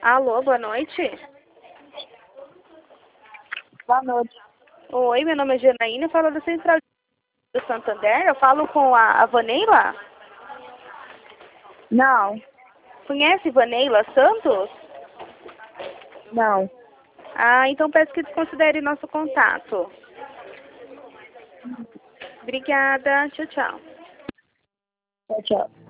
Alô, boa noite. Boa noite. Oi, meu nome é Janaína, eu falo da Central do Santander. Eu falo com a Vaneila. Não, Conhece Vaneila Santos? não. Ah, então peço que desconsidere nosso contato. Obrigada. Tchau, tchau. Tchau, tchau.